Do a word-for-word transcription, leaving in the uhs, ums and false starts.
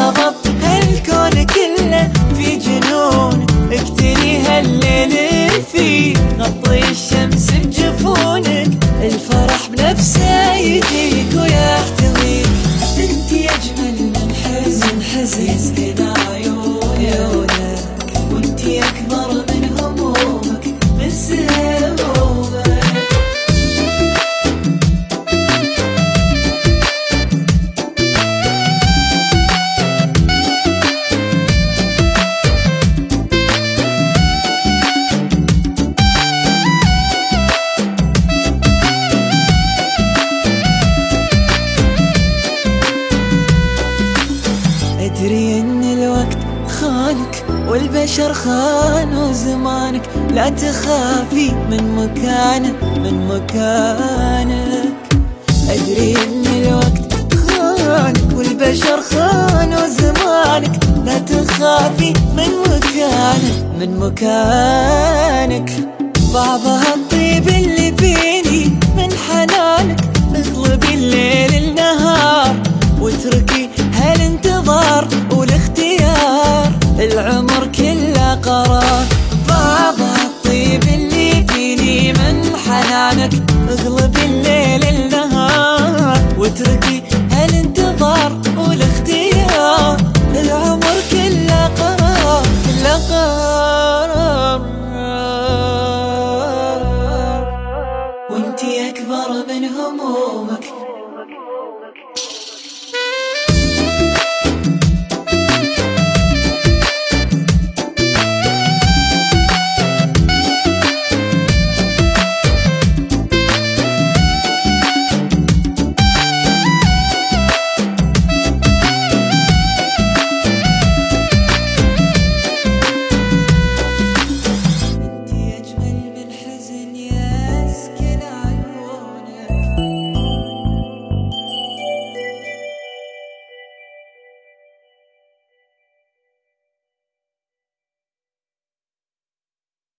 غضب هالكون كله في جنون، اقتني هالليل فيه غطي الشمس بجفونك، الفرح بنفسه يجيك ويحتويك. انت اجمل من حزن حزن بين عيونك، وانت اكبر من همومك من سهومك. أدري إن الوقت خانك والبشر خانوا زمانك، لا تخافي من مكانك من مكانك. أدري إن الوقت خانك والبشر خانوا زمانك، لا تخافي من مكانك من مكانك. بعضها الطيب اللي فيني من حنانك، اطلبي الليل النهار واتركي